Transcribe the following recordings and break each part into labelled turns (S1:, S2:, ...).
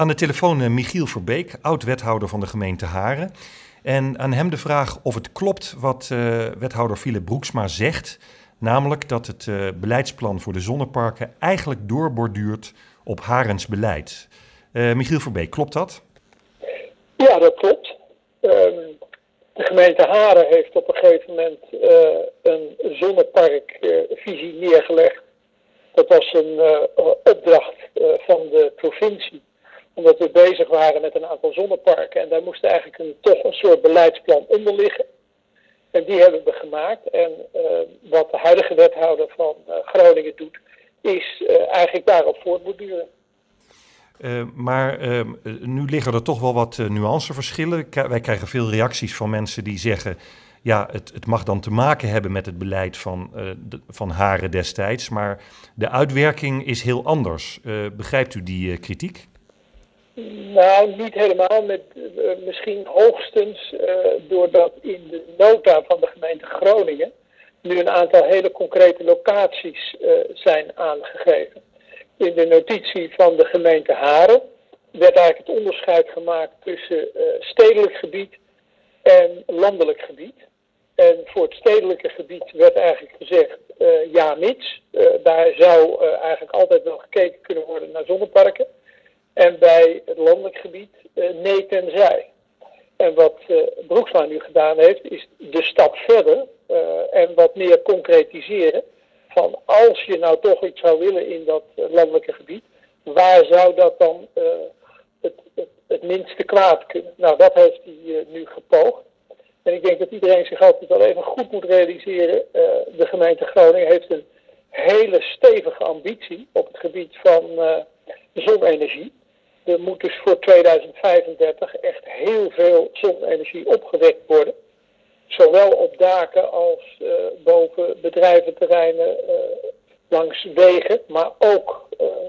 S1: Aan de telefoon Michiel Verbeek, oud-wethouder van de gemeente Haren. En aan hem de vraag of het klopt wat wethouder Philip Broeksma zegt. Namelijk dat het beleidsplan voor de zonneparken eigenlijk doorborduurt op Harens beleid. Michiel Verbeek, klopt dat?
S2: Ja, dat klopt. De gemeente Haren heeft op een gegeven moment een zonneparkvisie neergelegd. Dat was een opdracht van de provincie. Omdat we bezig waren met een aantal zonneparken. En daar moest eigenlijk toch een soort beleidsplan onder liggen. En die hebben we gemaakt. En wat de huidige wethouder van Groningen doet, is eigenlijk daarop voortborduren.
S1: Maar nu liggen er toch wel wat nuanceverschillen. Wij krijgen veel reacties van mensen die zeggen, ja, het mag dan te maken hebben met het beleid van Haren destijds, maar de uitwerking is heel anders. Begrijpt u die kritiek?
S2: Nou, niet helemaal. Misschien hoogstens doordat in de nota van de gemeente Groningen nu een aantal hele concrete locaties zijn aangegeven. In de notitie van de gemeente Haren werd eigenlijk het onderscheid gemaakt tussen stedelijk gebied en landelijk gebied. En voor het stedelijke gebied werd eigenlijk gezegd, ja mits. Daar zou eigenlijk altijd wel gekeken kunnen worden naar zonneparken. En bij het landelijk gebied, nee tenzij. En wat Broeksma nu gedaan heeft, is de stap verder en wat meer concretiseren. Van als je nou toch iets zou willen in dat landelijke gebied, waar zou dat dan het minste kwaad kunnen? Nou, dat heeft hij nu gepoogd. En ik denk dat iedereen zich altijd wel even goed moet realiseren. De gemeente Groningen heeft een hele stevige ambitie op het gebied van zonne-energie. Er moet dus voor 2035 echt heel veel zonne-energie opgewekt worden. Zowel op daken als boven bedrijventerreinen, langs wegen, maar ook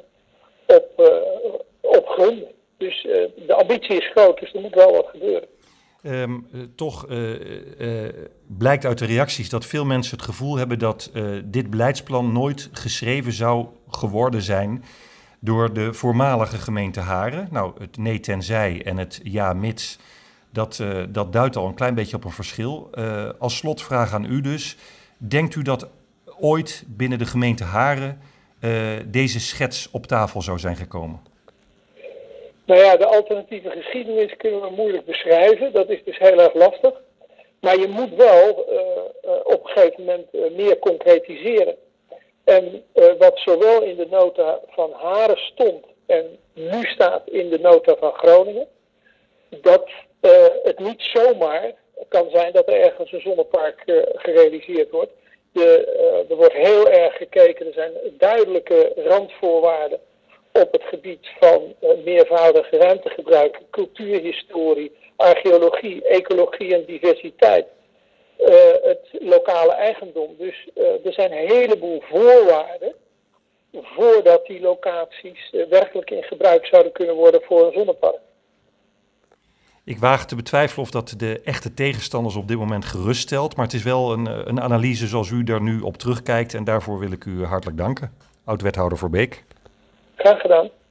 S2: op gronden. Dus de ambitie is groot, dus er moet wel wat gebeuren.
S1: Toch blijkt uit de reacties dat veel mensen het gevoel hebben dat dit beleidsplan nooit geschreven zou geworden zijn door de voormalige gemeente Haren. Nou, het nee tenzij en het ja mits, dat duidt al een klein beetje op een verschil. Als slotvraag aan u dus, denkt u dat ooit binnen de gemeente Haren deze schets op tafel zou zijn gekomen?
S2: Nou ja, de alternatieve geschiedenis kunnen we moeilijk beschrijven. Dat is dus heel erg lastig. Maar je moet wel op een gegeven moment meer concretiseren. En wat zowel in de nota van Haren stond en nu staat in de nota van Groningen, dat het niet zomaar kan zijn dat er ergens een zonnepark gerealiseerd wordt. Er wordt heel erg gekeken, er zijn duidelijke randvoorwaarden op het gebied van meervoudig ruimtegebruik, cultuurhistorie, archeologie, ecologie en diversiteit. Het lokale eigendom. Dus er zijn een heleboel voorwaarden voordat die locaties werkelijk in gebruik zouden kunnen worden voor een zonnepark.
S1: Ik waag te betwijfelen of dat de echte tegenstanders op dit moment geruststelt, maar het is wel een analyse zoals u daar nu op terugkijkt en daarvoor wil ik u hartelijk danken. Oud-wethouder Verbeek.
S2: Graag gedaan.